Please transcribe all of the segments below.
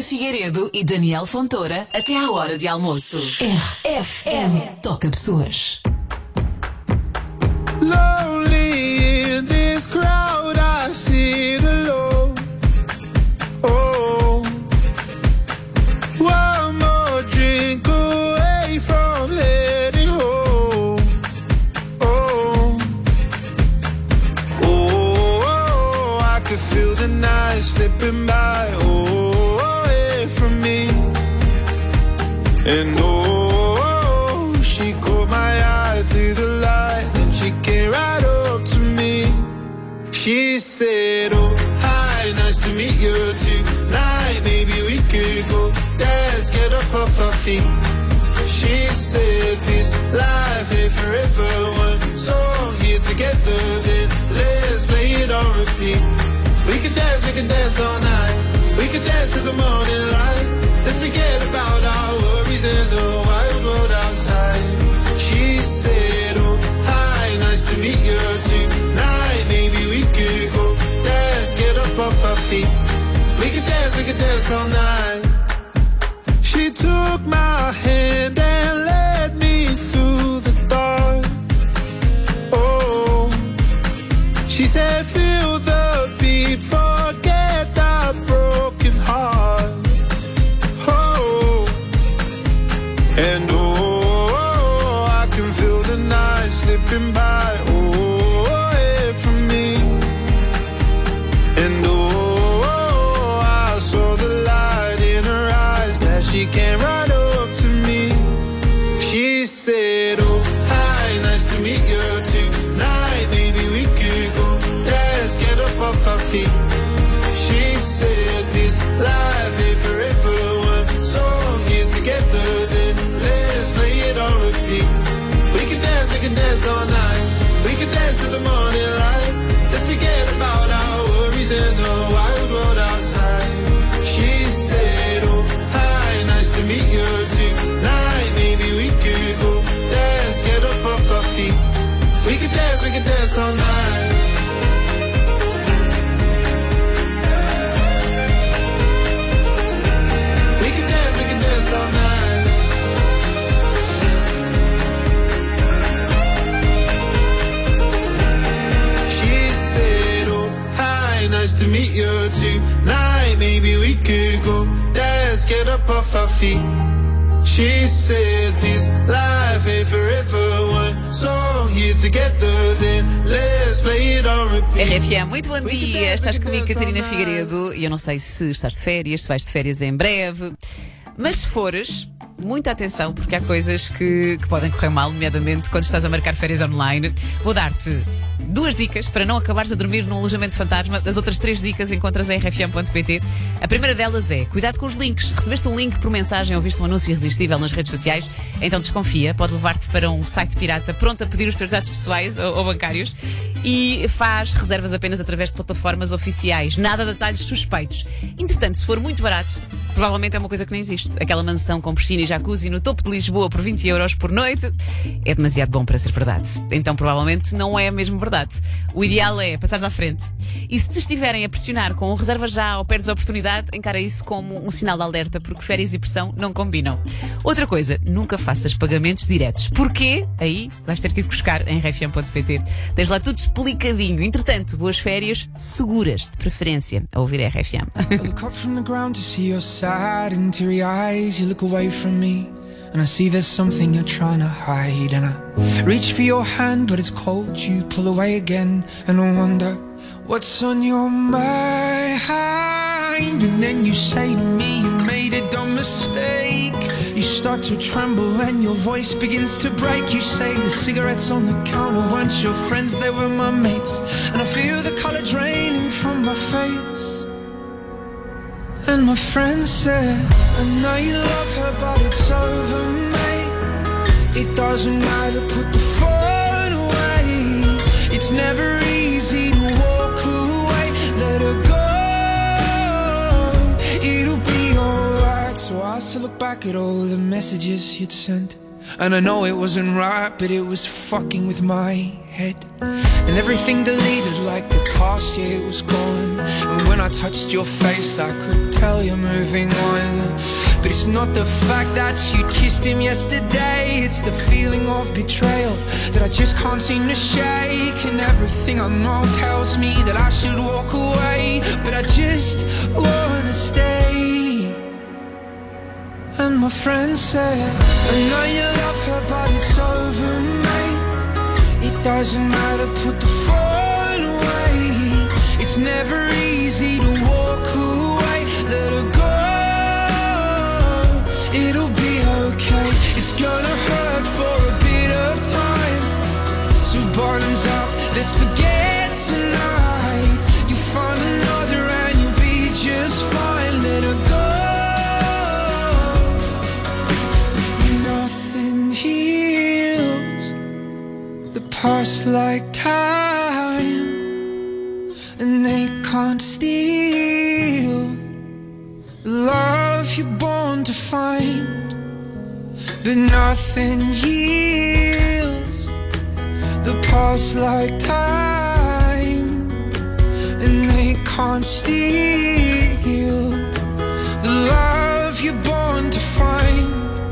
Figueiredo e Daniel Fontoura até à hora de almoço. RFM. Toca pessoas. Lonely in this crowd, I sit alone. Oh, one more drink away from heading home. Oh, oh, I could feel the night slipping by. Oh, away from me. And oh, she caught my eye through the light. She came right up to me. She said, oh, hi, nice to meet you tonight. Maybe we could go dance, get up off our feet. She said, this life ain't forever. One song here together, then let's play it on repeat. We could dance all night. We could dance till the morning light. Let's forget about our worries and the wild world outside. She said, oh, hi, nice to meet you tonight. Maybe we could go dance, get up off our feet. We could dance all night. She took my hand and led me through the dark. Oh, she said, feel the beat, forget that broken heart. Oh, and oh, I can feel the night slipping by. Oh, away from me. And oh, I saw the light in her eyes. Glad she came right up to me. She said, oh, hi, nice to meet you tonight. Maybe we could go dance, get up off our feet. She said, this life ain't forever. One song here together, then let's play it on repeat. We can dance all night. We can dance till the morning light. Let's forget about our worries and the wild world outside. She said, oh, hi, nice to meet you tonight. Maybe we could go dance, get up off our feet. We can dance all night. We can dance all night. She said, oh, hi, nice to meet you tonight. Maybe we could go dance, get up off our feet. She said, this life ain't forever. One song here together, then let's play it on repeat. RFM, muito bom dia. Estás comigo, Catarina Figueiredo, e eu não sei se estás de férias, se vais de férias em breve, mas se fores, muita atenção, porque há coisas que podem correr mal, nomeadamente quando estás a marcar férias online. Vou dar-te 2 dicas para não acabares a dormir num alojamento fantasma. As outras 3 dicas encontras em rfm.pt. A primeira delas é, cuidado com os links. Recebeste um link por mensagem ou viste um anúncio irresistível nas redes sociais, então desconfia, pode levar-te para um site pirata pronto a pedir os teus dados pessoais ou bancários, e faz reservas apenas através de plataformas oficiais. Nada de detalhes suspeitos. Entretanto, se for muito barato, provavelmente é uma coisa que nem existe. Aquela mansão com piscina e jacuzzi no topo de Lisboa por 20 euros por noite é demasiado bom para ser verdade. Então provavelmente não é mesmo verdade. O ideal é passares à frente. E se te estiverem a pressionar com o reserva já ou perdes a oportunidade, encara isso como um sinal de alerta, porque férias e pressão não combinam. Outra coisa, nunca faças pagamentos diretos. Porquê? Aí vais ter que ir buscar em rfm.pt. Tens lá tudo explicadinho. Entretanto, boas férias seguras, de preferência, a ouvir a RFM. I look up from the ground to see your sad and teary eyes. You look away from me and I see there's something you're trying to hide. And I reach for your hand but it's cold. You pull away again and I wonder what's on your mind. And then you say to me you made a dumb mistake. You start to tremble and your voice begins to break. You say the cigarettes on the counter weren't your friends, they were my mates. And I feel the colour draining from my face. And my friend said, I know you love her but it's over, mate. It doesn't matter, put the phone away. It's never easy to walk away. Let her go, it'll be alright. So I still look back at all the messages you'd sent. And I know it wasn't right, but it was fucking with my head. And everything deleted like the past, yeah, it was gone. And when I touched your face, I could tell you're moving on. But it's not the fact that you kissed him yesterday, it's the feeling of betrayal that I just can't seem to shake. And everything I know tells me that I should walk away, but I just wanna stay. And my friend said, I know you love her, but it's over, mate. It doesn't matter, put the phone away. It's never easy to walk away. Let her go, it'll be okay. It's gonna hurt for a bit of time. So bottoms up, let's forget tonight. You'll find another and you'll be just fine. Let her go. Past like time, and they can't steal the love you're born to find. But nothing heals the past like time, and they can't steal the love you're born to find.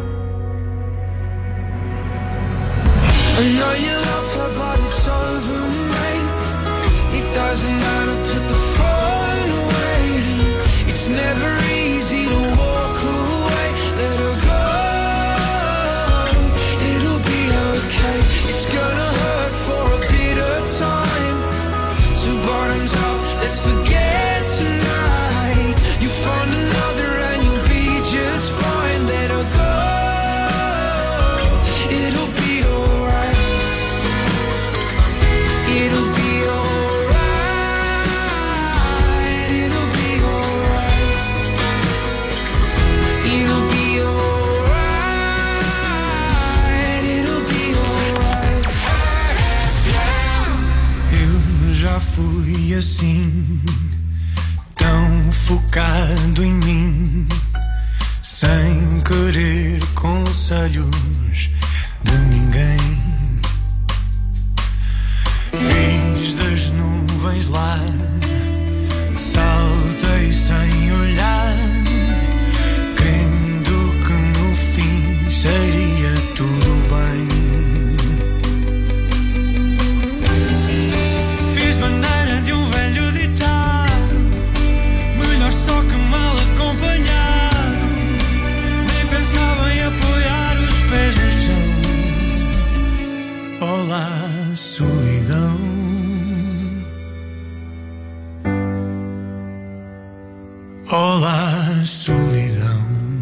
I know you love her, but it's over, mate. It doesn't matter, put the phone away. It's never easy to walk away. Let her go, it'll be okay. It's gonna hurt for a bit of time. So bottoms up, let's forget tonight. You find another and you'll be just fine. Let her go. Fui assim, tão focado em mim, sem querer conselhos de ninguém. Fiz das nuvens lá, saltei sem olhar, crendo que no fim seria tudo bem. Bandeira de um velho ditado, melhor só que mal acompanhado. Nem pensava em apoiar os pés no chão. Olá, solidão. Olá, solidão.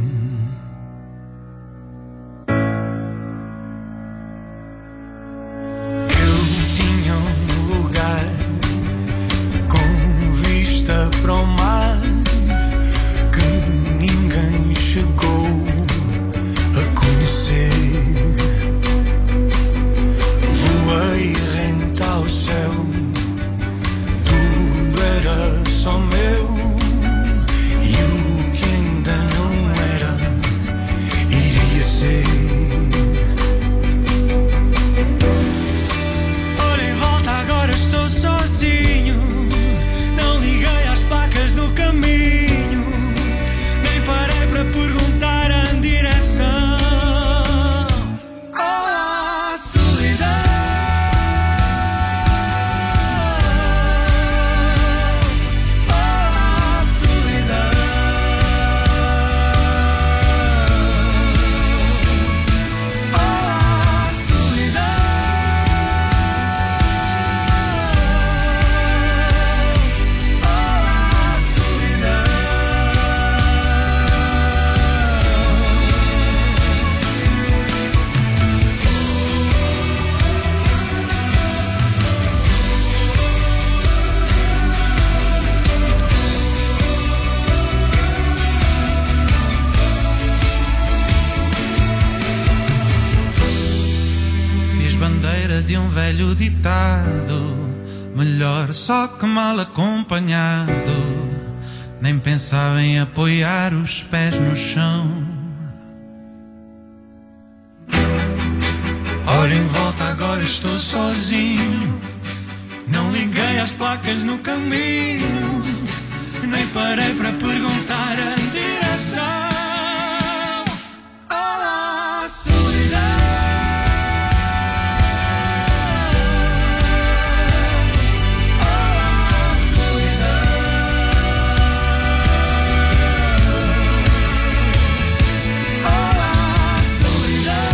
Para o mar que ninguém chegou a conhecer. Voei rente ao céu, tudo era só meu. E o que ainda não era, iria ser. Olha em volta, agora estou sozinho. Do caminho, nem parei para perguntar a direção. Olá, solidão. Olá, solidão. Olá, solidão. De um velho ditado, melhor só que mal acompanhado. Nem pensava em apoiar os pés no chão. Olho em volta, agora estou sozinho. Não liguei às placas no caminho, nem parei para perguntar a direção. Olá, solidão. Olá, solidão. Olá, solidão.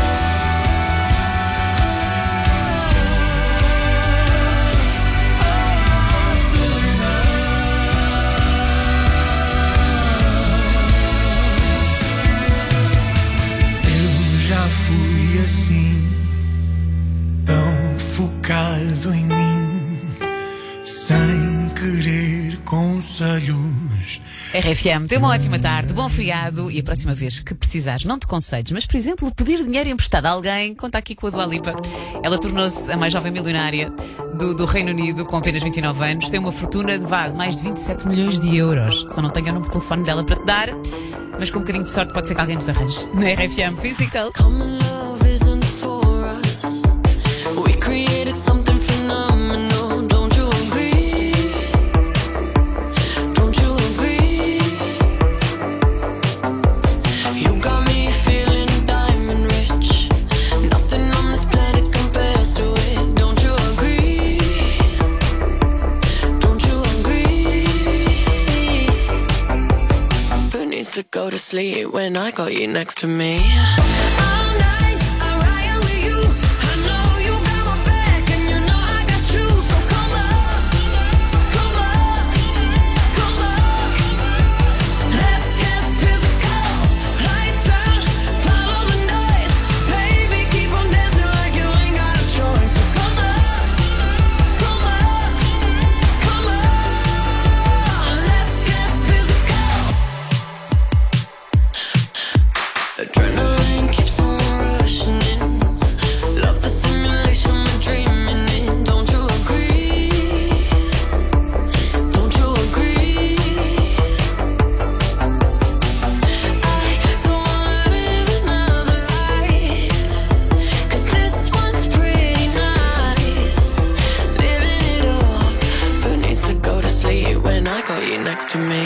Fui assim, tão focado em mim, sem querer conselhos. RFM, tem uma ótima tarde, bom feriado e a próxima vez que precisares, não de conselhos, mas por exemplo, pedir dinheiro emprestado a alguém, conta aqui com a Dua Lipa. Ela tornou-se a mais jovem milionária do Reino Unido com apenas 29 anos, tem uma fortuna de mais de 27 milhões de euros. Só não tenho o número de telefone dela para te dar, mas com um bocadinho de sorte pode ser que alguém nos arranje. Na RFM Physical. Common love isn't for us. We created something phenomenal. Don't you agree? Don't you agree? You got me feeling diamond rich. Nothing on this planet compares to it. Don't you agree? Don't you agree? Who needs to go to sleep when I got you next to me? Adrenaline keeps on rushing in. Love the simulation we're dreaming in. Don't you agree? Don't you agree? I don't wanna live another life, 'cause this one's pretty nice. Living it up. Who needs to go to sleep when I got you next to me?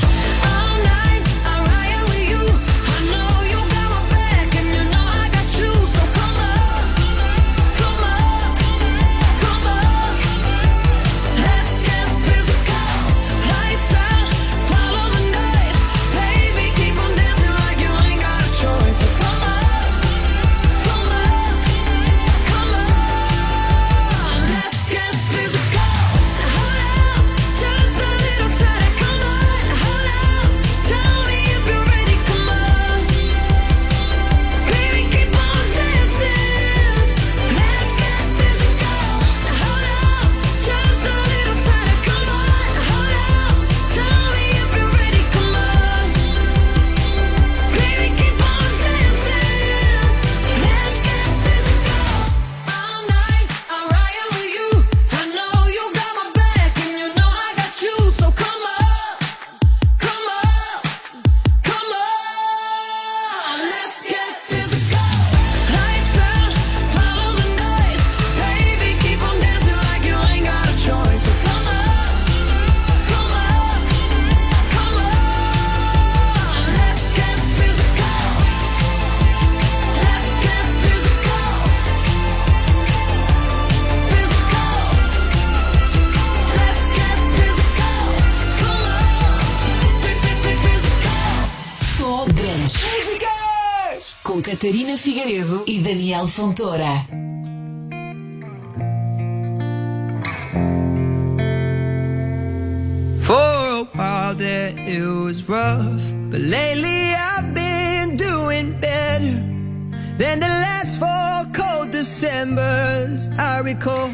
Com Catarina Figueiredo e Daniel Fontoura. For a while there it was rough, but lately I've been doing better than the last 4 cold Decembers I recall.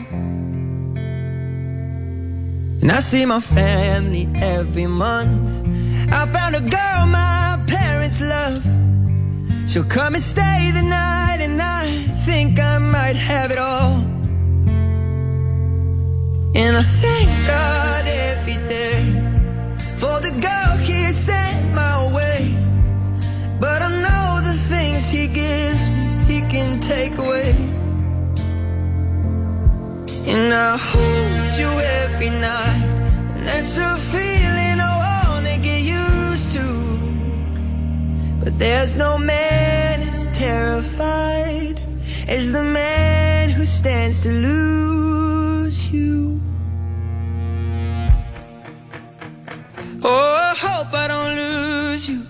And I see my family every month. I found a girl my parents love. She'll come and stay the night, and I think I might have it all. And I thank God every day for the girl He sent my way. But I know the things He gives me, He can take away. I hold you every night, and that's a feeling I wanna get used to. But there's no man as terrified as the man who stands to lose you. Oh, I hope I don't lose you.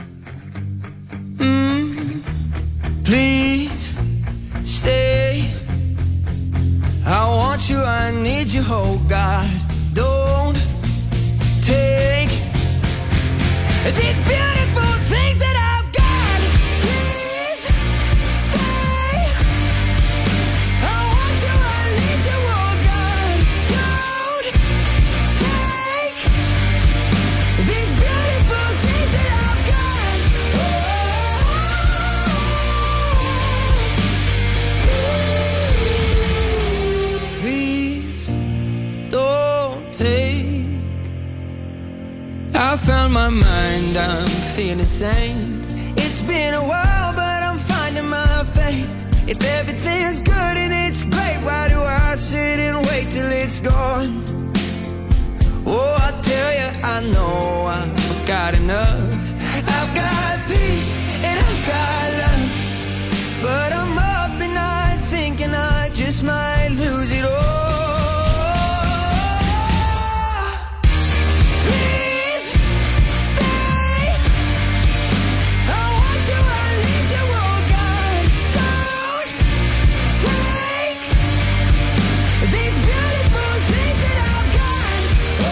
Please stay. I want you, I need you, oh God. Don't take these beautiful things that I've got. Please stay. I want you, I need you, oh God. Don't take these beautiful things that I've got. Please don't take. I found my mind, I'm feeling sane. It's been a while, but I'm finding my faith. If everything's good and it's great, why do I sit and wait till it's gone? Oh, I tell you, I know I've got enough. I've got peace and I've got love, but I'm up at night thinking I just might lose it all. Please stay. I want you, I need you, oh God. Don't take these beautiful things that I've got.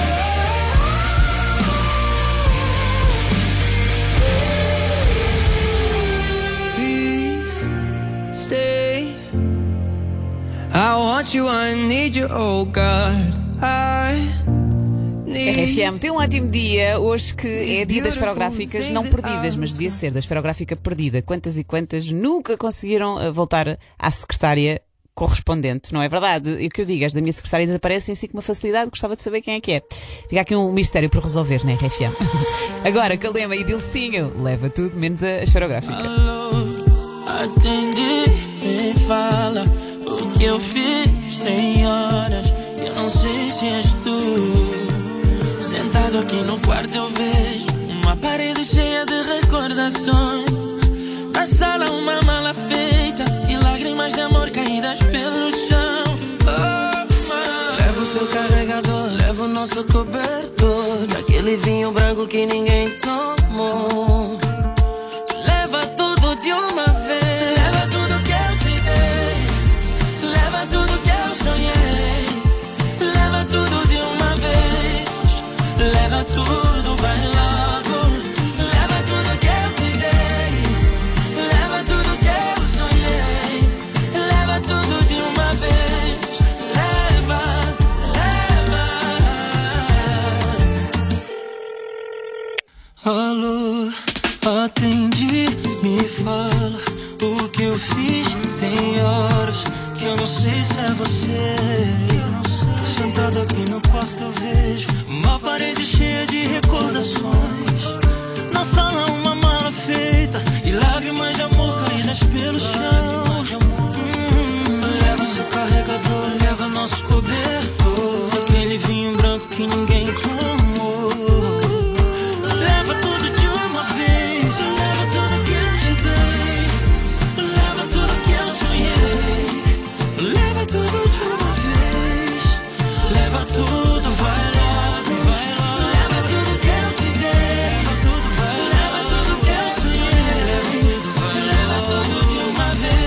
Please stay. I want you, I need you, oh God. I need RFM tem um ótimo dia hoje, que é dia das esferográficas não perdidas, mas devia ser da esferográfica perdida. Quantas e quantas nunca conseguiram voltar à secretária correspondente, não é verdade? E o que eu digo, as da minha secretária desaparecem assim com uma facilidade, gostava de saber quem é que é. Fica aqui um mistério por resolver na RFM. Agora, Calema e Dilcinho, leva tudo menos a esferográfica. Atende, me fala o que eu fiz. Tem horas que eu não sei se és tu. Sentado aqui no quarto eu vejo uma parede cheia de recordações. Na sala uma mala feita e lágrimas de amor caídas pelo chão. Leva o teu carregador, leva o nosso cobertor, aquele vinho branco que ninguém tomou. Leva tudo de uma vez. Leva tudo que eu te dei. Leva tudo que eu sonhei. Leva tudo de uma vez. Leva tudo, vai logo. Leva tudo que eu te dei. Leva tudo que eu sonhei. Leva tudo de uma vez. Leva, leva. Alô, atende, me fala o que eu fiz. Tem horas que eu não sei se é você. Sentado aqui no quarto eu vejo uma parede cheia de recordações. Na sala uma mala feita e lágrimas de amor caídas pelo chão. Leva seu carregador, leva nosso cobertor, aquele vinho branco que ninguém tomou. Leva tudo de uma vez. Leva tudo que eu te dei. Leva tudo que eu sonhei. Leva tudo de uma vez. Leva tudo, vai logo, vai logo. Leva tudo que eu te dei. Leva tudo, vai. Leva tudo que eu sonhei. Leva tudo, vai. Leva tudo de uma vez.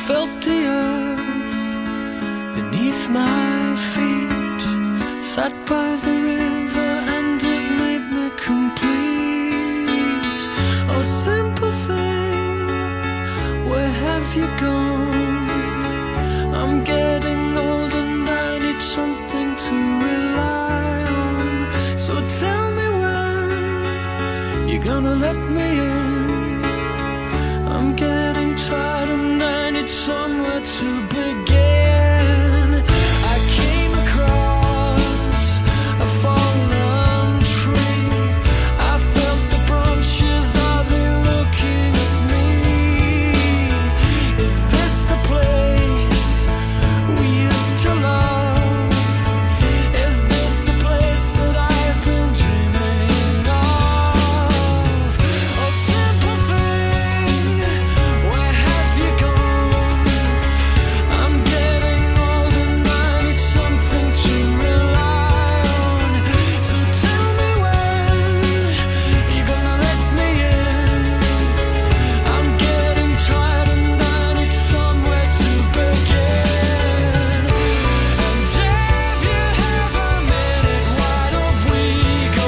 felt the earth beneath my feet. Sat by the river and it made me complete. Oh, simple thing, where have you gone? I'm getting old and I need something to rely on. So tell me when you're gonna let me in. I'm getting tired and I need somewhere to begin. I came across a fallen tree. I felt the branches, are they looking at me? Is this the place we used to love? Is this the place that I've been dreaming of? Oh, simple thing, where have you gone? I'm getting old and I need something to rely on. So tell me when you're gonna let me in. I'm getting tired and I need somewhere to begin. And if you have a minute, why don't we go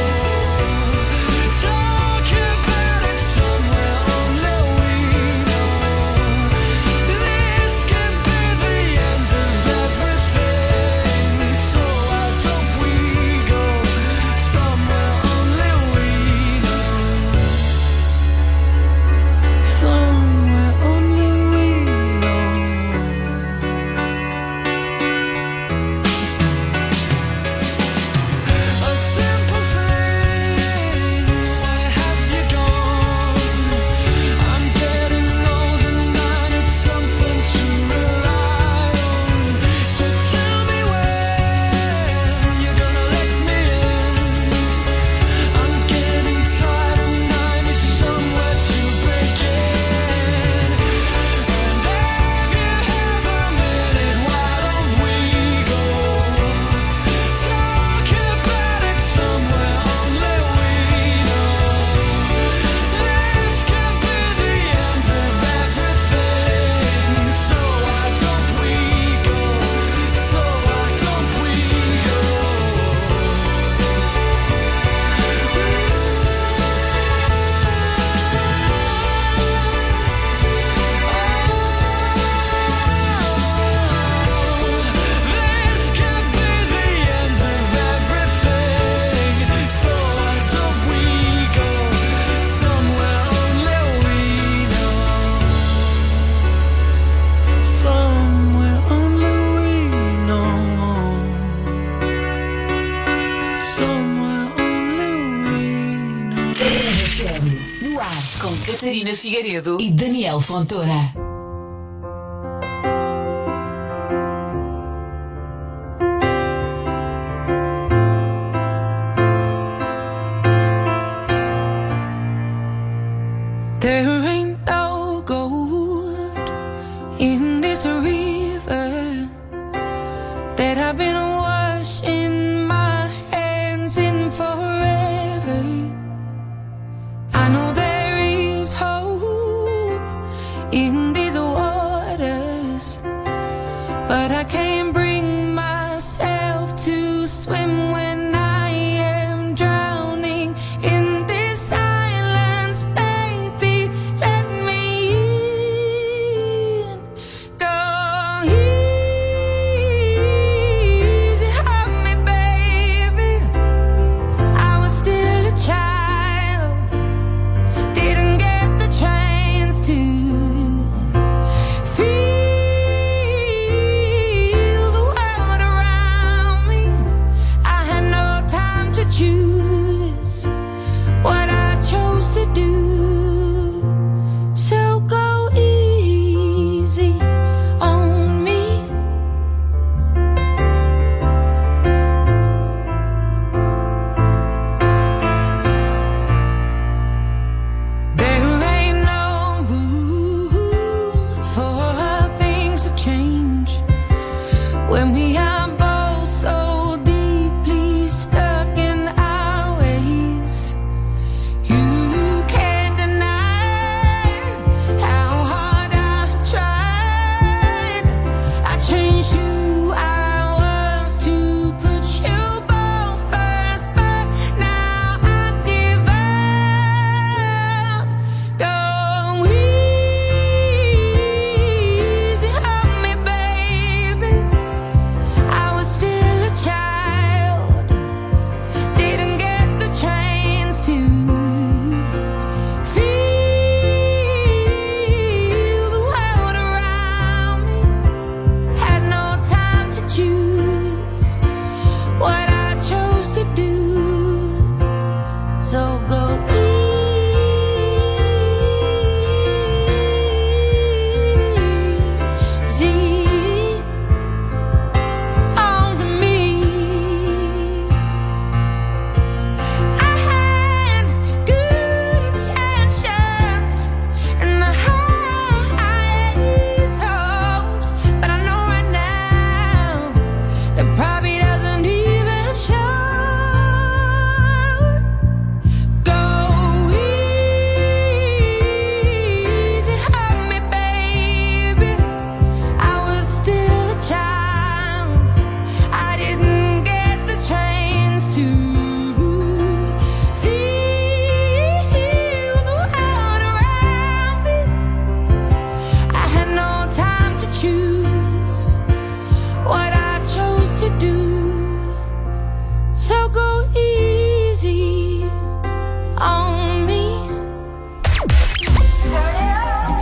talk about it somewhere only we know? This could be the end of everything. So why don't we go somewhere only we know? Somewhere only we know. A simple thing, where have you gone? I'm getting old and I need something to rely on. So tell me when you're gonna let me in. I'm getting tired and I need somewhere to begin. And if you have a minute, why don't we go talk about it somewhere only we know? This could be the end of everything. So why don't we go? So why don't we go? This could be the end of everything. So why don't we go somewhere only we know? Somewhere only we know. Somewhere only we know. RFM, no ar, com Catarina Figueiredo e Daniel Fontoura. There ain't no gold in this river that I've been washing my hands in forever. I know there is hope in these waters, but I can't bring myself to swim when I am drowning in this silence. Baby, let me in. Go easy, hug me, baby. I was still a child, didn't get the chance to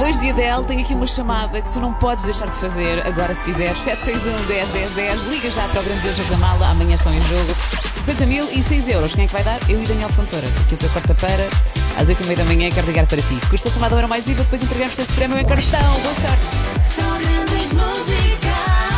Depois de Adele, tenho aqui uma chamada que tu não podes deixar de fazer. Agora, se quiseres, 761 10 10 10. Liga já para o grande jogo da mala. Amanhã estão em jogo 60.006 euros. Quem é que vai dar? Eu e Daniel Fontoura. Porque eu estou quarta-feira, às 8h30 da manhã, quero ligar para ti. Custa a chamada Euro Mais IVA. Depois entregamos este prémio em cartão. Boa sorte. São grandes músicas.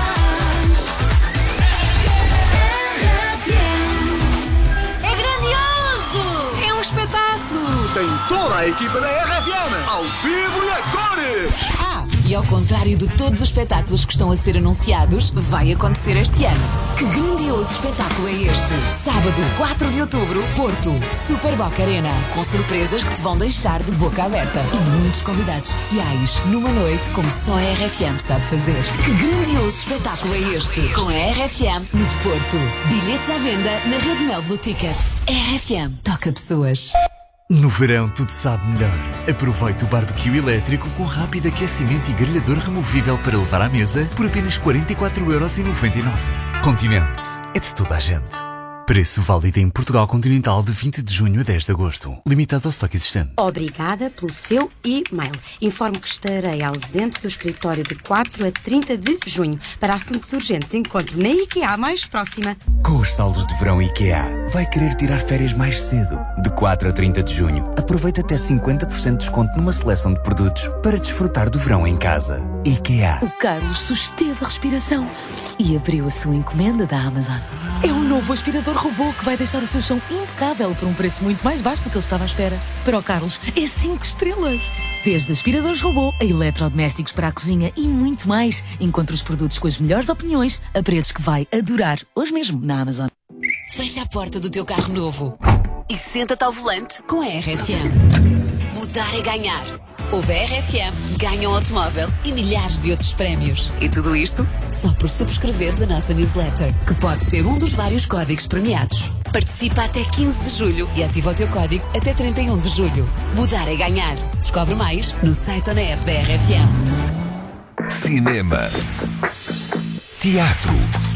É grandioso! É um espetáculo! Tem toda a equipa da RFM, ao vivo e a cores! E ao contrário de todos os espetáculos que estão a ser anunciados, vai acontecer este ano. Que grandioso espetáculo é este? Sábado, 4 de outubro, Porto, Super Boca Arena. Com surpresas que te vão deixar de boca aberta. E muitos convidados especiais, numa noite como só a RFM sabe fazer. Que grandioso espetáculo é este? Com a RFM no Porto. Bilhetes à venda na Rede Mel Blue Tickets. RFM toca pessoas. No verão tudo sabe melhor. Aproveite o barbecue elétrico com rápido aquecimento e grelhador removível para levar à mesa por apenas 44,99€. Continente é de toda a gente. Preço válido em Portugal Continental de 20 de junho a 10 de agosto. Limitado ao estoque existente. Obrigada pelo seu e-mail. Informo que estarei ausente do escritório de 4 a 30 de junho. Para assuntos urgentes, encontro na IKEA mais próxima. Com os saldos de verão IKEA, vai querer tirar férias mais cedo. De 4 a 30 de junho, aproveita até 50% de desconto numa seleção de produtos para desfrutar do verão em casa. IKEA. O Carlos susteve a respiração e abriu a sua encomenda da Amazon. É um novo aspirador robô que vai deixar o seu chão impecável por um preço muito mais baixo do que ele estava à espera. Para o Carlos, é 5 estrelas. Desde aspiradores robô a eletrodomésticos para a cozinha e muito mais. Encontre os produtos com as melhores opiniões a preços que vai adorar hoje mesmo na Amazon. Fecha a porta do teu carro novo e senta-te ao volante com a RFM. Mudar é ganhar. Ouve a RFM, ganha um automóvel e milhares de outros prémios. E tudo isto só por subscreveres a nossa newsletter, que pode ter um dos vários códigos premiados. Participa até 15 de julho e ativa o teu código até 31 de julho. Mudar é ganhar. Descobre mais no site ou na app da RFM. Cinema, teatro,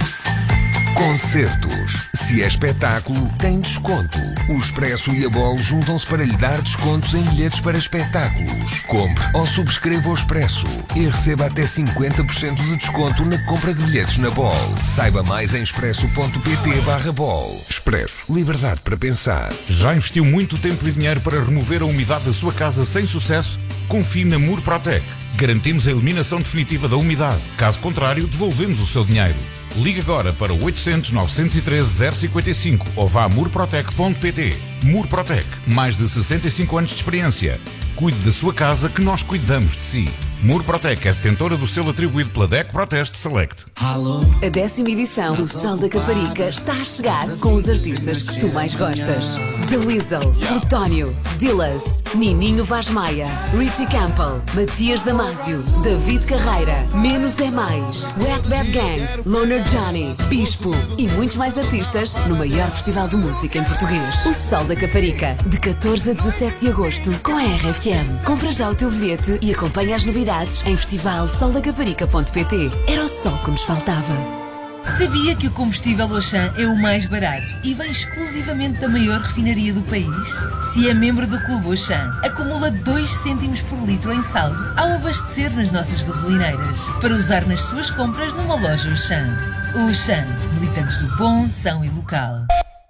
concertos. Se é espetáculo, tem desconto. O Expresso e a Bol juntam-se para lhe dar descontos em bilhetes para espetáculos. Compre ou subscreva o Expresso e receba até 50% de desconto na compra de bilhetes na Bol. Saiba mais em expresso.pt/Bol. Expresso. Liberdade para pensar. Já investiu muito tempo e dinheiro para remover a umidade da sua casa sem sucesso? Confie na Murprotec. Garantimos a eliminação definitiva da umidade. Caso contrário, devolvemos o seu dinheiro. Ligue agora para 800 913 055 ou vá a murprotec.pt. Murprotec, mais de 65 anos de experiência. Cuide da sua casa que nós cuidamos de si. Murprotec é detentora do selo atribuído pela DEC Proteste Select. A 10ª edição do Sol da Caparica está a chegar com os artistas que tu mais gostas. The Weasel, Plutónio, Dillas, Nininho Vaz Maia, Richie Campbell, Matias Damasio, David Carreira, Menos é Mais, Wet Bad Gang, Loner Johnny, Bispo e muitos mais artistas no maior festival de música em português. O Sol da Caparica, de 14 a 17 de agosto, com a RFM. Compra já o teu bilhete e acompanha as novidades em festivalsoldacaparica.pt. Era o sol que nos faltava. Sabia que o combustível Auchan é o mais barato e vem exclusivamente da maior refinaria do país? Se é membro do Clube Auchan, acumula 2 cêntimos por litro em saldo ao abastecer nas nossas gasolineiras, para usar nas suas compras numa loja Auchan. Auchan, militantes do bom, são e local.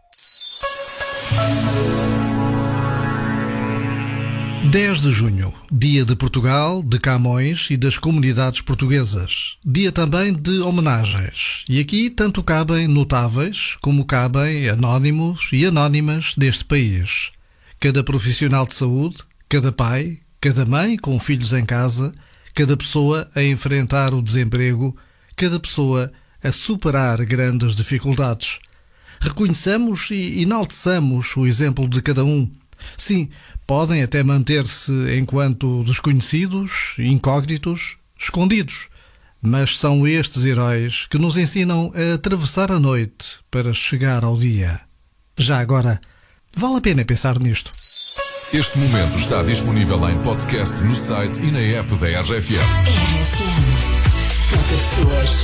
10 de junho, dia de Portugal, de Camões e das comunidades portuguesas. Dia também de homenagens. E aqui tanto cabem notáveis como cabem anónimos e anónimas deste país. Cada profissional de saúde, cada pai, cada mãe com filhos em casa, cada pessoa a enfrentar o desemprego, cada pessoa a superar grandes dificuldades. Reconheçamos e enalteçamos o exemplo de cada um. Sim, podem até manter-se enquanto desconhecidos, incógnitos, escondidos, mas são estes heróis que nos ensinam a atravessar a noite para chegar ao dia. Já agora, vale a pena pensar nisto. Este momento está disponível em podcast no site e na app da RFM. RFM. Toca pessoas.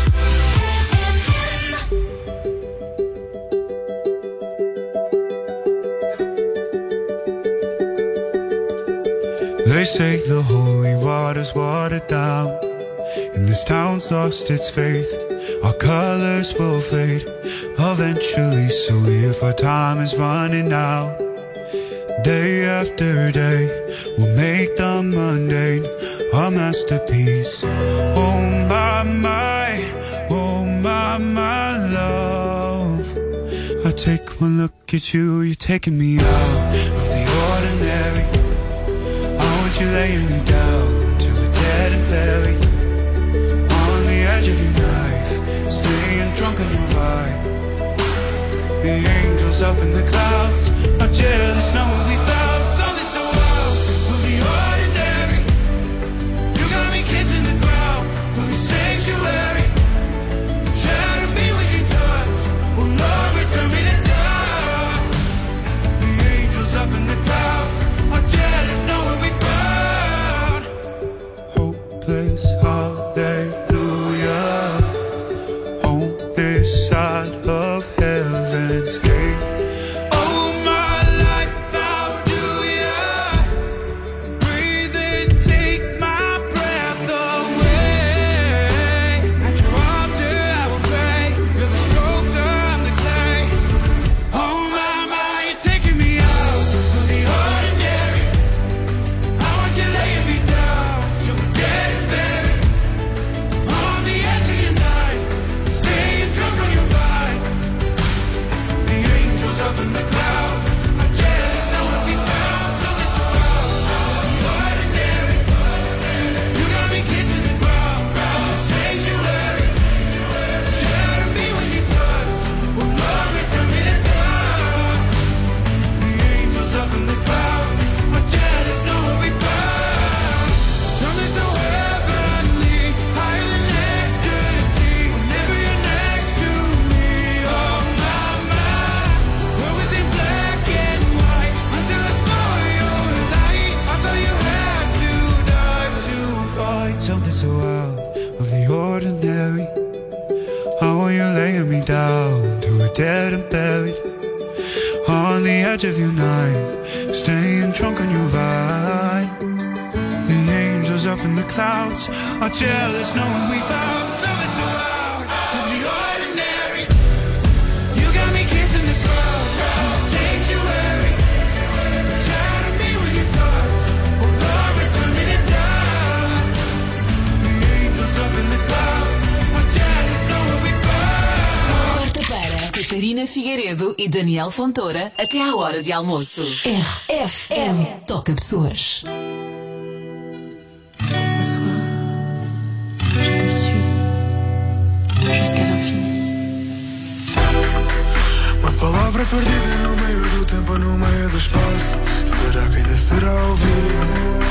They say the holy water's watered down, and this town's lost its faith. Our colors will fade eventually, so if our time is running out, day after day, we'll make the mundane a masterpiece. Oh my, oh my love. I take one look at you, you're taking me out of the ordinary. I want you laying me down till we're dead and buried, on the edge of your knife, staying drunk on your ride. The angels up in the clouds are jealous knowing we found something so wild of the ordinary. You got me kissing the ground of your sanctuary. Shatter me with your touch, oh Lord, return me to dust. The angels up in the clouds are jealous knowing we found hopeless hallelujah on this side of heaven's gate. Oh my life, how do ya breathe and take my breath away? At your altar I will pray. You're the sculptor, I'm the clay. Oh my, you're taking me out of the ordinary. I want you laying me down till we're dead and buried, on the edge of your night, staying drunk on your vine. The angels up in the clouds are jealous knowing we found something so wild, the ordinary. You got me kissing the ground, the sanctuary. Shatter me with your touch, oh Lord, return me to dust. The angels up in the clouds are jealous knowing we found something so heavenly, higher than ecstasy. Whenever you're next to me, oh my, world was in black and white until I saw your light. I thought you had to die to find something so out of the ordinary. I want you laying me down till we're dead and buried, on the edge of your night, staying drunk on your vine. The angels up in the clouds are jealous knowing we found something so out of the ordinary. You got me kissing the ground in the sanctuary. Shatter me with your touch, oh Lord, return me to dust. The angels up in the clouds are jealous knowing we found. Corta para Catarina Figueiredo e Daniel Fontoura até à hora de almoço. RFM toca pessoas. Ce soir, je te suis jusqu'à l'infini. Uma palavra perdida no meio do tempo, no meio do espaço. Será que ainda será ouvida?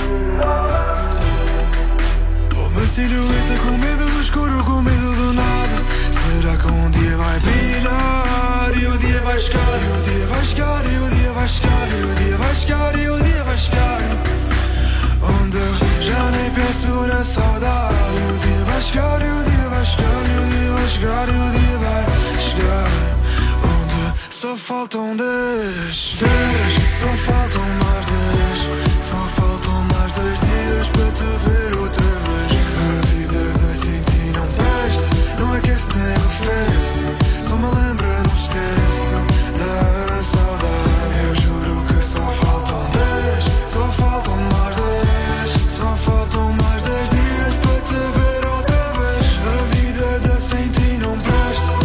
Uma silhueta com medo do escuro, com medo do nada. Será que um dia vai brilhar? E o dia vai chegar, e o dia vai chegar, e o dia vai chegar, e o dia vai chegar, e o dia vai chegar, onde eu já nem penso na saudade. E o dia vai chegar, e o dia vai chegar, e o dia vai chegar, e o dia vai chegar, onde só faltam 10, só faltam mais 10, só faltam mais 10 dias para te ver outra vez. A vida sem ti não presta, não aquece nem arrefece, só me lembra, não esquece da saudade. Eu juro que só faltam 10, só faltam mais 10, só faltam mais 10 dias para te ver outra vez. A vida sem ti não presta.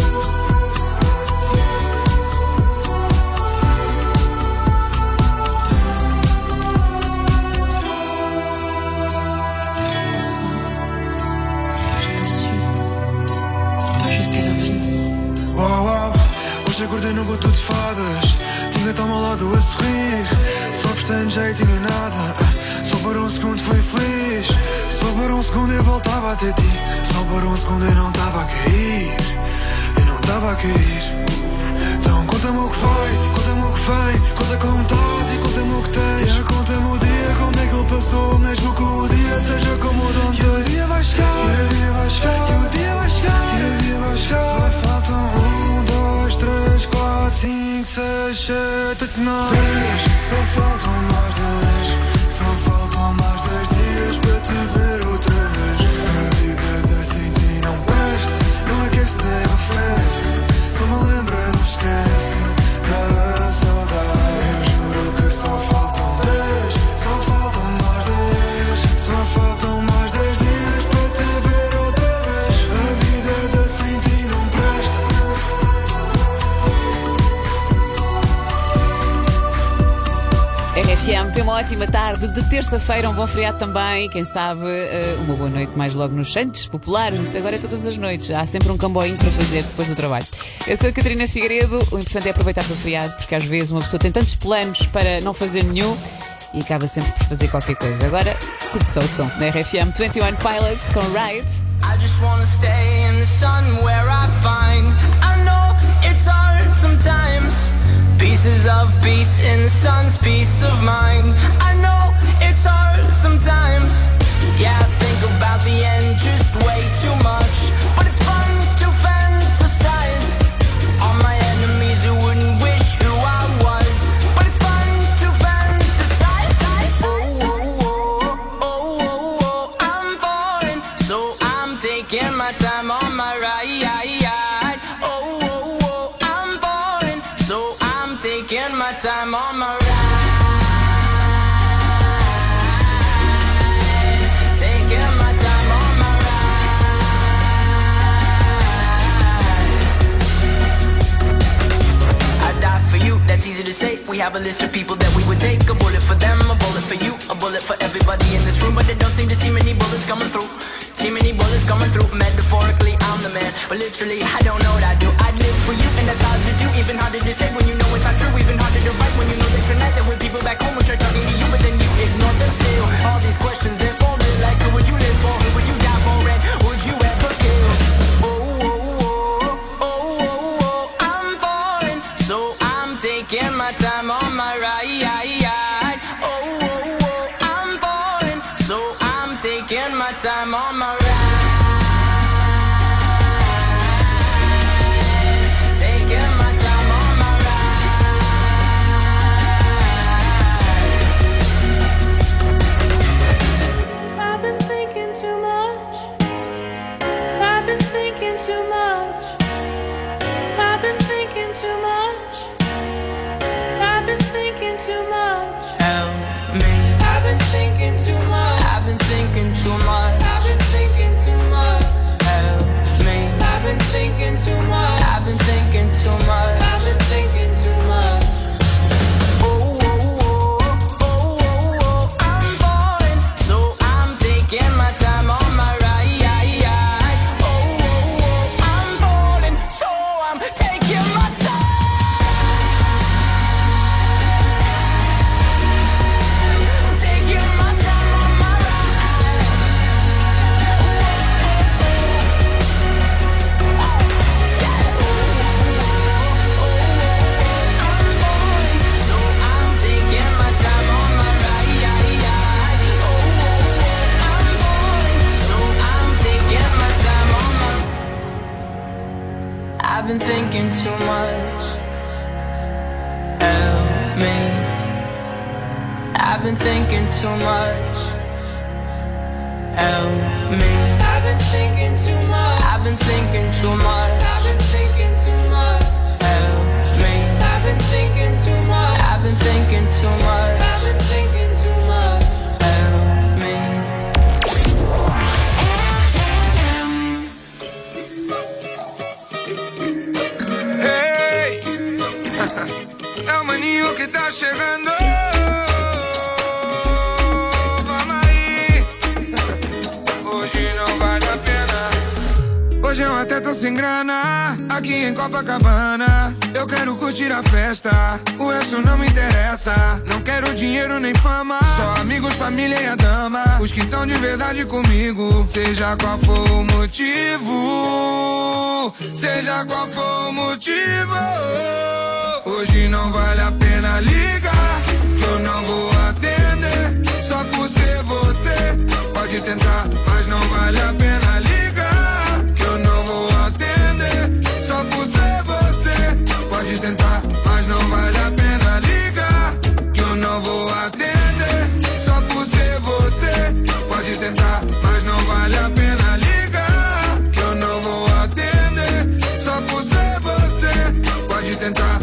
Ce soir, je te suis jusqu'à l'infini. Uau, hoje acordei num conto de fadas. Tinha tão ao lado a sorrir. Só prestei jeito e nada. Só por um segundo fui feliz. Só por um segundo eu voltava até ti. Só por um segundo eu não estava a cair. Eu não estava a cair. Então conta-me o que foi, conta-me o que vem. Conta como estás e conta-me o que tens. Já conta-me o dia, como é que ele passou. Mesmo que o dia seja como o dono. E o dia vai chegar, e o dia vai chegar, e o dia vai chegar, e o dia vai chegar. Só faltam 1, 2, 3, 4, 5, 6, 7, 8, 9, 10. Só faltam mais 10, só faltam mais 10 dias para te RFM, tem uma ótima tarde de terça-feira, um bom feriado também. Quem sabe, uma boa noite mais logo nos Santos Populares. Isto agora é todas as noites. Há sempre um camboinho para fazer depois do trabalho. Eu sou a Catarina Figueiredo. O importante é aproveitar o seu feriado, porque às vezes uma pessoa tem tantos planos para não fazer nenhum e acaba sempre por fazer qualquer coisa. Agora, curte só o som na RFM 21 Pilots com Ride. I just wanna stay in the sun where I find I know it's hard sometimes. Pieces of peace in the sun's peace of mind. I know it's hard sometimes. Yeah, I think about the end just way too much. But it's fun to fantasize on my enemies who wouldn't wish who I was. But it's fun to fantasize. Oh, oh, oh, oh, oh, oh, I'm falling, so I'm taking my time on my ride. Oh, oh, oh, I'm falling, so I'm taking my time on my ride. Taking my time on my ride. I die for you, that's easy to say. We have a list of people that we would take. A bullet for them, a bullet for you, a bullet for everybody in this room. But they don't seem to see many bullets coming through. See many bullets coming through. Metaphorically, I'm the man, but literally, I don't know what I do. I'd live for you, and that's hard to do. Even harder to say when you know it's not true. Even harder to write when you know that tonight there were people back home who tried talking to you, but then you ignore them still. All these questions, they're folded like who would you live for? Who would you die for? And would you ever kill? Oh, oh, oh, oh, oh, oh, I'm falling, so I'm taking my time on my ride. Oh, oh, oh, I'm falling, so I'm taking my time on my ride. Taking my time on my ride. I've been thinking too much. I've been thinking too much. I've been thinking too much. I've been thinking too much. Help me. I've been thinking too much. I've been thinking too much. I've been thinking too much. Help me. I've been thinking too much. I've been thinking too much. I've been thinking too much. Oh, oh, oh, oh, oh, oh, I'm falling, so I'm taking my time on my ride. Oh, oh, oh, I'm falling, so I'm taking my time. Taking my time on my so I'm taking my time on my ride. Oh, I'm falling, so I'm taking my time on my. I've been thinking too much. Help me. I've been thinking too much. Help me. I've been thinking too much. I've been thinking too much. I've been thinking too much. Help me. I've been thinking too much. I've been thinking too much. I've been thinking too much. Help me. Hey, é o maninho que tá chegando. Vamos aí. Hoje não vale a pena. Hoje eu até tô sem grana. Aqui em Copacabana eu quero curtir a festa. O resto não me interessa. Não quero dinheiro nem fama. Só amigos, família e a dama. Os que estão de verdade comigo. Seja qual for o motivo. Seja qual for o motivo. Hoje não vale a pena ligar, que eu não vou atender. Só por ser você. Pode tentar, mas não vale a pena ligar, que eu não vou atender. Só por ser você. Pode tentar, mas não vale a pena ligar, que eu não vou atender. Só por ser você. Pode tentar, mas não vale a pena ligar, que eu não vou atender. Só por ser você. Pode tentar.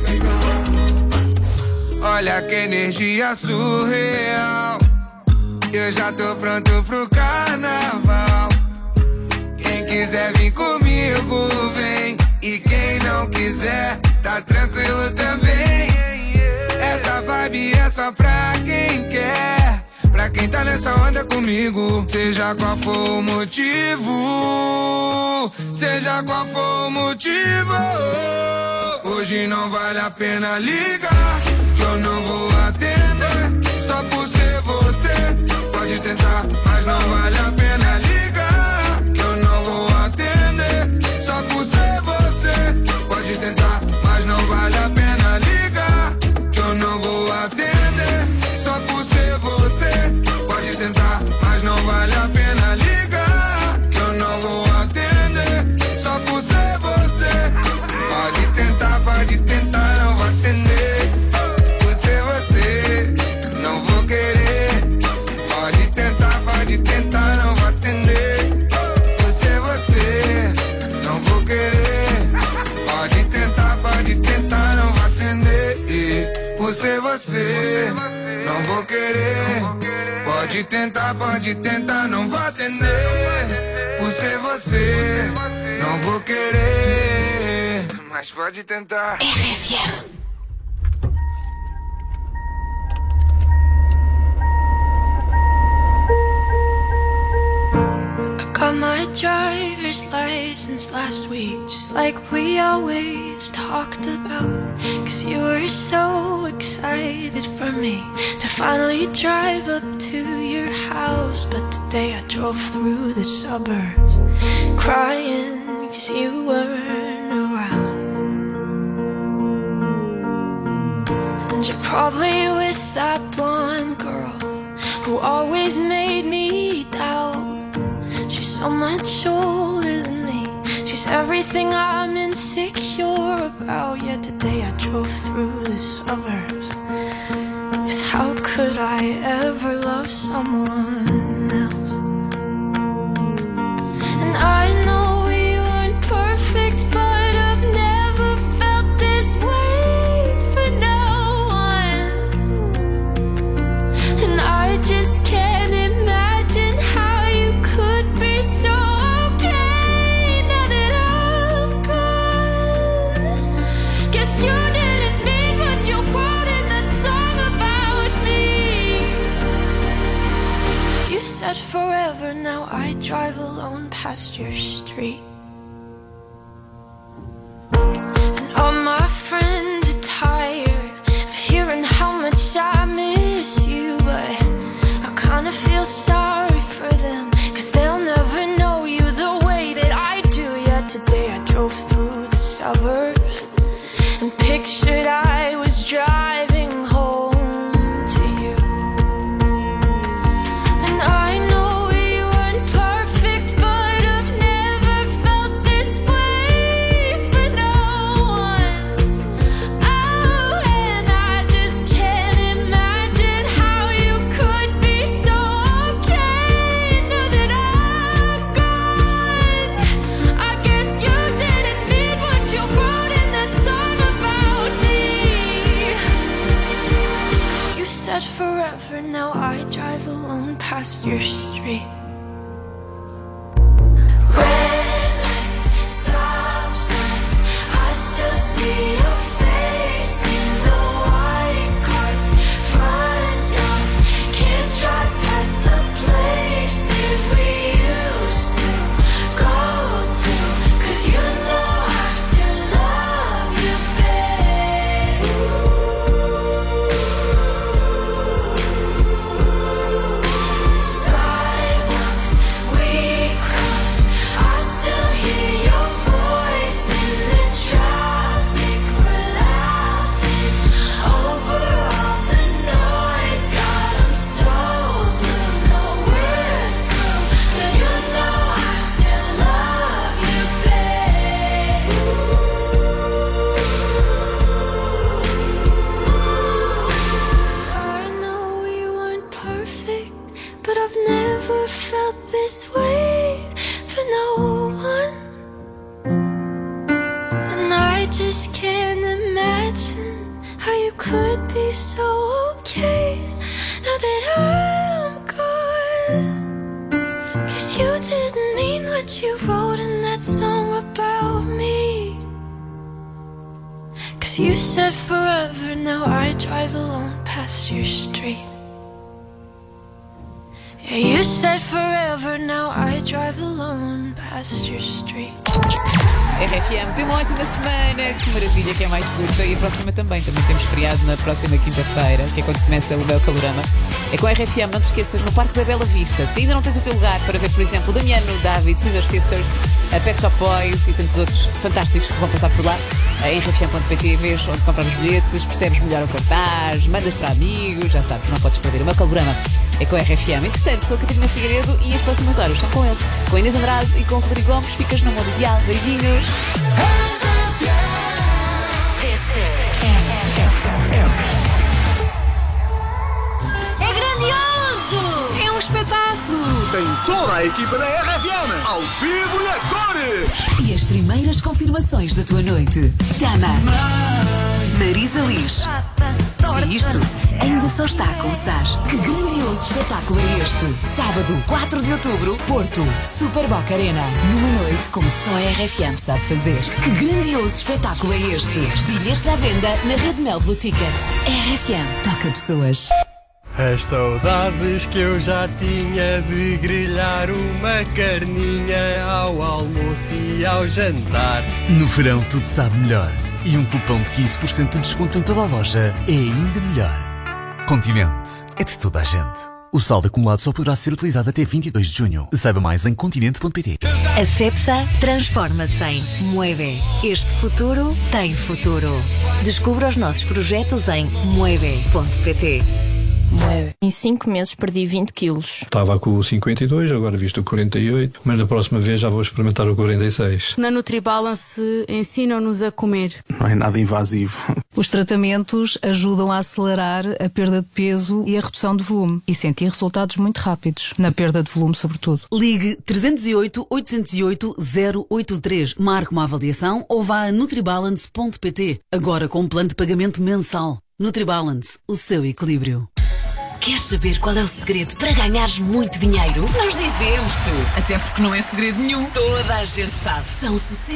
Olha que energia surreal. Eu já tô pronto pro carnaval. Quem quiser vir comigo, vem. E quem não quiser, tá tranquilo também. Essa vibe essa pra quem quer, pra quem tá nessa onda comigo. Seja qual for o motivo, seja qual for o motivo, hoje não vale a pena ligar, que eu não vou atender. Só por ser você, pode tentar, mas não vale a pena ligar, que eu não vou atender. Só por ser você, pode tentar, mas não vale a pena ligar, que eu não vou atender. Só por ser você, pode tentar, mas não vale a pena ligar, que eu não vou atender. Só por ser você, pode tentar, não vou atender. Por ser você, não vou querer. Pode tentar, não vou atender. Por ser você, não vou querer. Pode tentar, não vou atender. Por ser você, não vou querer. Pode tentar, não vou atender. Por ser você, não vou querer, mas pode tentar. RFM. Got my driver's license last week, just like we always talked about. Cause you were so excited for me to finally drive up to your house. But today I drove through the suburbs crying cause you weren't around. And you're probably with that blonde girl who always made me doubt. She's so much older than me. She's everything I'm insecure about. Yet today I drove through the suburbs. Cause how could I ever love someone else? And I know we weren't perfect, but I've never felt this way for no one. And I just can't imagine how you could be so okay now that I'm gone. Guess you didn't mean what you wrote in that song about me. 'Cause you said forever, now I drive alone past your street. And all my friends are tired of hearing how much I miss you, but I kinda feel sorry for them, 'cause they'll never know you the way that I do. Yet today I drove through the suburbs and pictured I was driving home to you. And I know we weren't perfect, but I've never felt this way for no one. Oh, and I just can't imagine how you could be so okay now that I'm gone. I guess you didn't mean what you wrote in that song about me. 'Cause you said forever, now I drive alone past your street. Red lights, stop signs, I still see your face in the white cars, front yards. Can't drive past the places we used to go to. 'Cause you know I still love you, babe. Sidewalks we crossed, I still hear your voice in the traffic. We're laughing over all the noise. God, I'm so blue, no we're through. But you know I still love you, babe. I know we weren't perfect, but I've never felt this way for no one. And I just can't imagine how you could be so okay now that I'm gone. 'Cause you didn't mean what you wrote in that song about me. 'Cause 'Cause you said forever, now I drive alone past your street. Yeah, you said forever, now I drive alone past your street. RFM, tem uma ótima semana, que maravilha, que é mais curta. E a próxima também temos feriado na próxima quinta-feira, que é quando começa o Bel Calorama. É com a RFM, não te esqueças, no Parque da Bela Vista. Se ainda não tens o teu lugar para ver, por exemplo, o Damiano, David, Scissor Sisters, a Pet Shop Boys e tantos outros fantásticos que vão passar por lá, em rfm.pt, vês onde comprar os bilhetes, percebes melhor o cartaz, mandas para amigos, já sabes, não podes perder. O Bel Calorama é com a RFM. Entretanto, sou a Catarina Figueiredo e as próximas horas são com eles. Com a Inês Andrade e com o Rodrigo Gomes, ficas no modo ideal. Beijinhos. É grandioso! É um espetáculo! Tem toda a equipa da RFM ao vivo e a cores! E as primeiras confirmações da tua noite. Tama, Marisa Liz. E isto ainda só está a começar. Que grandioso espetáculo é este? Sábado, 4 de outubro, Porto, Super Boca Arena. Numa noite como só a RFM sabe fazer. Que grandioso espetáculo é este? Bilhetes à venda na Rede Mel Blue Ticket. RFM toca pessoas. As saudades que eu já tinha de grelhar uma carninha ao almoço e ao jantar. No verão tudo sabe melhor. E um cupom de 15% de desconto em toda a loja é ainda melhor. Continente. É de toda a gente. O saldo acumulado só poderá ser utilizado até 22 de junho. Saiba mais em continente.pt. A Cepsa transforma-se em Mueve. Este futuro tem futuro. Descubra os nossos projetos em mueve.pt. Em 5 meses perdi 20 quilos. Estava com o 52, agora visto o 48, mas da próxima vez já vou experimentar o 46. Na NutriBalance ensinam-nos a comer. Não é nada invasivo. Os tratamentos ajudam a acelerar a perda de peso e a redução de volume e sentir resultados muito rápidos, na perda de volume sobretudo. Ligue 308 808 083, marque uma avaliação ou vá a nutribalance.pt. Agora com um plano de pagamento mensal. NutriBalance, o seu equilíbrio. Queres saber qual é o segredo para ganhares muito dinheiro? Nós dizemos-te! Até porque não é segredo nenhum. Toda a gente sabe. São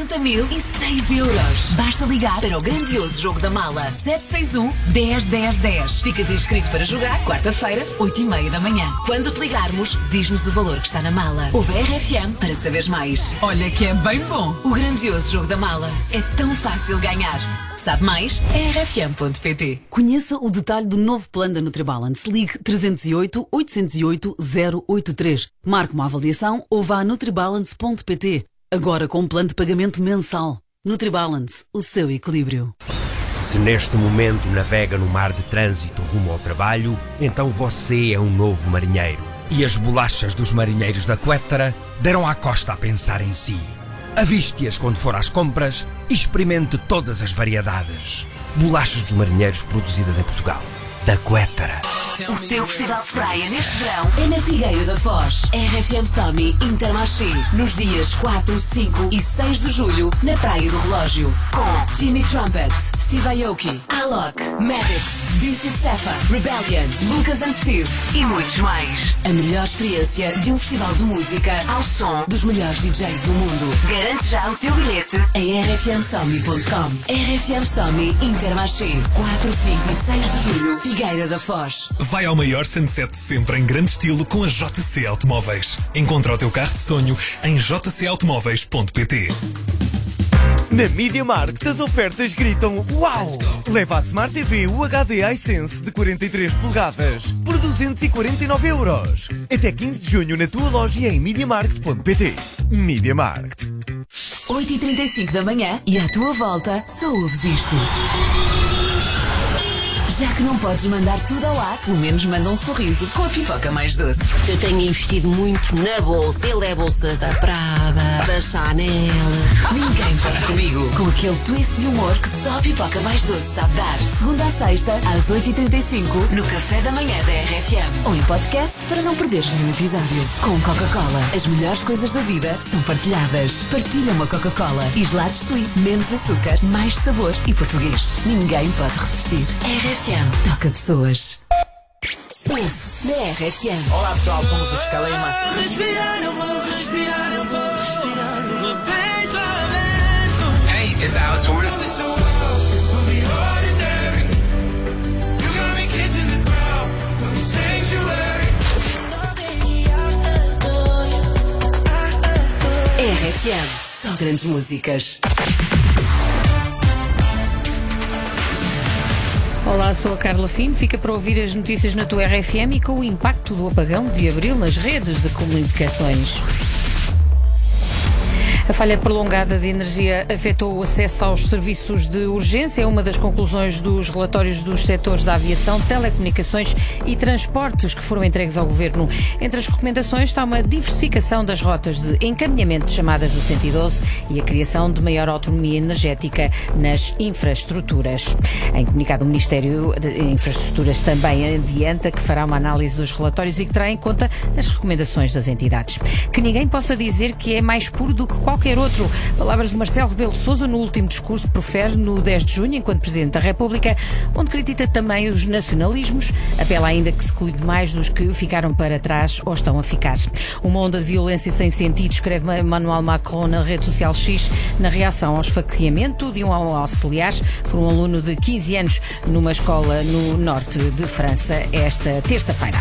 60.006 euros. Basta ligar para o grandioso jogo da mala. 761 10 10 10. Ficas inscrito para jogar quarta-feira, 8h30 da manhã. Quando te ligarmos, diz-nos o valor que está na mala. Ouve a RFM para saberes mais. Olha que é bem bom. O grandioso jogo da mala. É tão fácil ganhar. Sabe mais? É rfm.pt. Conheça o detalhe do novo plano da NutriBalance. Ligue 308 808 083. Marque uma avaliação ou vá a nutribalance.pt. Agora com um plano de pagamento mensal. NutriBalance, o seu equilíbrio. Se neste momento navega no mar de trânsito rumo ao trabalho, então você é um novo marinheiro. E as bolachas dos marinheiros da Quettara deram à costa a pensar em si. Aviste-as quando for às compras e experimente todas as variedades. Bolachas dos marinheiros produzidas em Portugal. Da Quettara. O teu festival de praia neste verão é na Figueira da Foz. RFM Somni Intermarché. Nos dias 4, 5 e 6 de julho, na Praia do Relógio. Com Timmy Trumpet, Steve Aoki, Alok, Maddox, DC Safa, Rebellion, Lucas and Steve e muitos mais. A melhor experiência de um festival de música ao som dos melhores DJs do mundo. Garante já o teu bilhete em rfmsomni.com. RFM Somni Intermarché. 4, 5 e 6 de julho, Figueira da Foz. Vai ao maior sunset de sempre em grande estilo com a JC Automóveis. Encontra o teu carro de sonho em jcautomóveis.pt. Na Media Market as ofertas gritam uau! Leva a Smart TV UHD iSense de 43 polegadas por 249 euros. Até 15 de junho na tua loja e em MediaMarkt.pt. Media Market. 8h35 da manhã e à tua volta só ouves isto. Já que não podes mandar tudo ao ar, pelo menos manda um sorriso com a pipoca mais doce. Eu tenho investido muito na bolsa. Ele é a bolsa da Prada, da Chanel. Ninguém pode comigo. Com aquele twist de humor que só a pipoca mais doce sabe dar. Segunda a sexta, às 8h35, no Café da Manhã da RFM. Ou em podcast para não perderes nenhum episódio. Com Coca-Cola. As melhores coisas da vida são partilhadas. Partilha uma Coca-Cola. E gelados Sweet. Menos açúcar, mais sabor e português. Ninguém pode resistir. RFM. Toca pessoas. Ouve na RFM. Olá pessoal, somos os Calema. Respirar, eu vou respirar, eu vou respirar. Do peito aberto. Hey, it's Alex Warner. RFM. Só grandes músicas. Olá, sou a Carla Fino. Fica para ouvir as notícias na tua RFM e com o impacto do apagão de abril nas redes de comunicações. A falha prolongada de energia afetou o acesso aos serviços de urgência. É uma das conclusões dos relatórios dos setores da aviação, telecomunicações e transportes que foram entregues ao Governo. Entre as recomendações está uma diversificação das rotas de encaminhamento de chamadas do 112 e a criação de maior autonomia energética nas infraestruturas. Em comunicado, o Ministério de Infraestruturas também adianta que fará uma análise dos relatórios e que terá em conta as recomendações das entidades. Que ninguém possa dizer que é mais puro do que qualquer outro. Palavras de Marcelo Rebelo de Sousa no último discurso que profere no 10 de junho, enquanto Presidente da República, onde critica também os nacionalismos, apela ainda que se cuide mais dos que ficaram para trás ou estão a ficar. Uma onda de violência sem sentido, escreve Emmanuel Macron na rede social X, na reação ao esfaqueamento de um auxiliar por um aluno de 15 anos numa escola no norte de França esta terça-feira.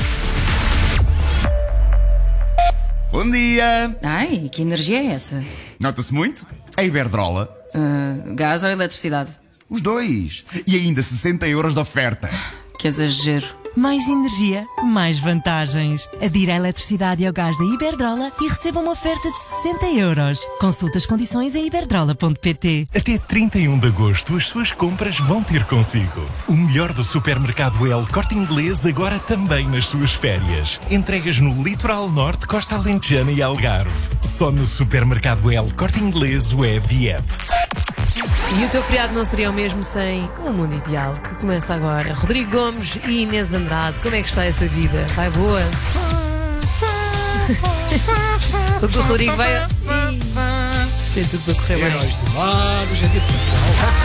Bom dia! Ai, que energia é essa? Nota-se muito? A Iberdrola. Gás ou eletricidade? Os dois. E ainda 60 euros de oferta. Que exagero. Mais energia, mais vantagens. Adira à eletricidade e ao gás da Iberdrola e receba uma oferta de 60 euros. Consulte as condições em iberdrola.pt. Até 31 de agosto as suas compras vão ter consigo o melhor do supermercado El Corte Inglês, agora também nas suas férias. Entregas no Litoral Norte, Costa Alentejana e Algarve. Só no supermercado El Corte Inglês Web e App. E o teu feriado não seria o mesmo sem o Mundo Ideal, que começa agora. Rodrigo Gomes e Inês Andrade, como é que está essa vida? Vai boa? O do Rodrigo vai... Tem tudo para correr bem. Heróis do mar, hoje é dia de Portugal.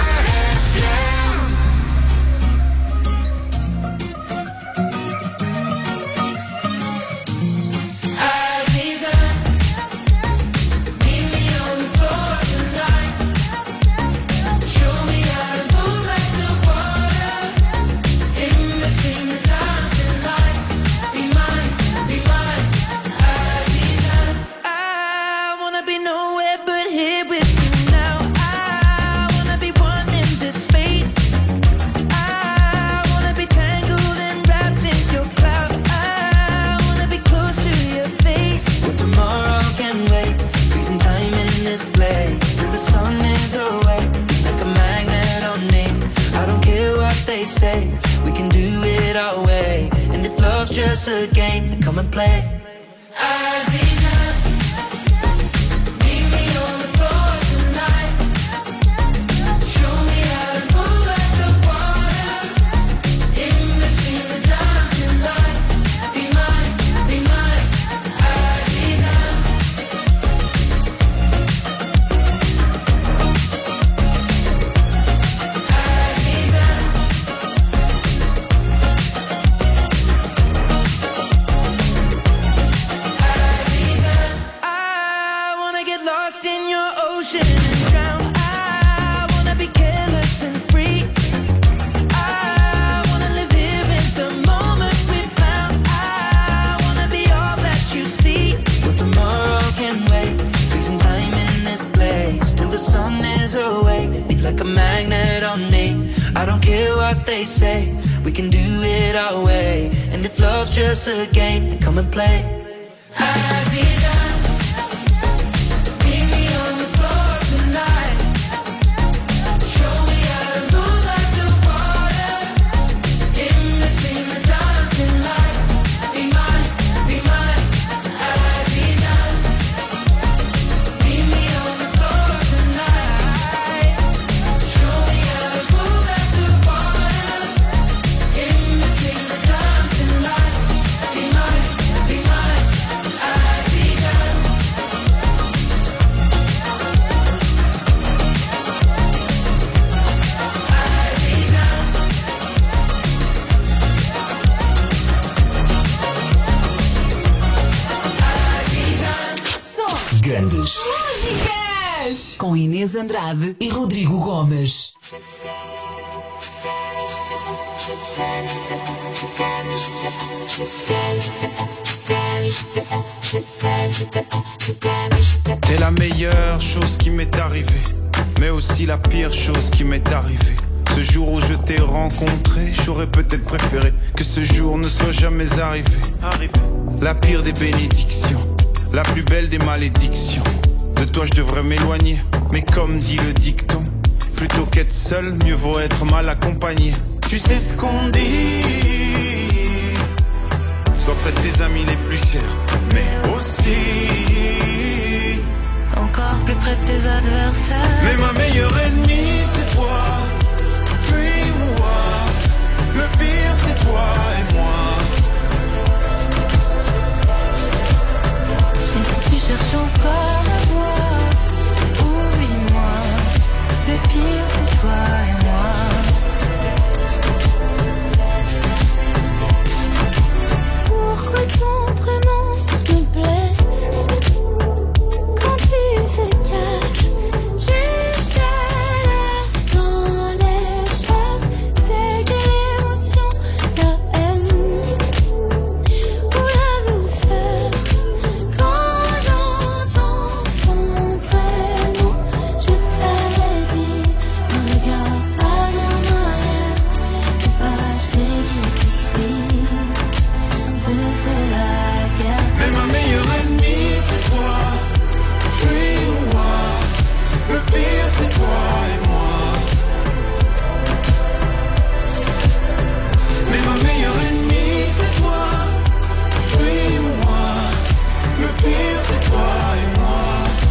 We can do it our way, and if love's just a game, then come and play. I don't care what they say, we can do it our way. And if love's just a game, then come and play. Grandes músicas com Inês Andrade e Rodrigo Gomes. T'es la meilleure chose qui m'est arrivée, mais aussi la pire chose qui m'est arrivée. Ce jour où je t'ai rencontré, j'aurais peut-être préféré que ce jour ne soit jamais arrivé. La pire des bénédictions, la plus belle des malédictions. De toi je devrais m'éloigner, mais comme dit le dicton, plutôt qu'être seul, mieux vaut être mal accompagné. Tu sais ce qu'on dit, sois près de tes amis les plus chers, mais aussi encore plus près de tes adversaires. Mais ma meilleure ennemie c'est toi. Fuis-moi, le pire c'est toi et moi. Et si tu cherches encore à voir, oublie-moi, le pire c'est toi et moi. Pourquoi ton prénom me blesse quand il se cache juste là dans l'espace? C'est quelle émotion, la haine ou la douceur? Quand j'entends son prénom, je t'avais dit, ne regarde pas en arrière, le passé qui te suit te fait la guerre. Mais ma meilleure ennemie c'est toi. Fuis-moi, le pire c'est toi et moi. Mais ma meilleure ennemie c'est toi. Fuis-moi, le pire c'est toi et moi.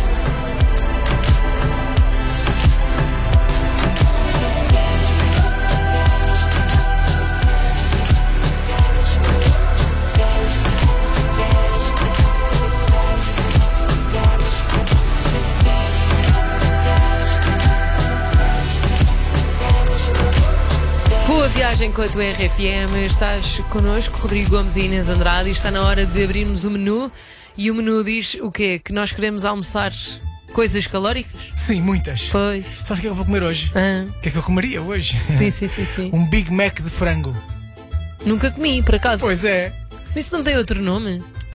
Boa viagem com a tua RFM. Estás connosco, Rodrigo Gomes e Inês Andrade, e está na hora de abrirmos o menu. E o menu diz o quê? Que nós queremos almoçar coisas calóricas? Sim, muitas. Pois. Sabes o que é que eu vou comer hoje? O que é que eu comeria hoje? Sim. Um Big Mac de frango. Nunca comi, por acaso. Pois é. Isso não tem outro nome?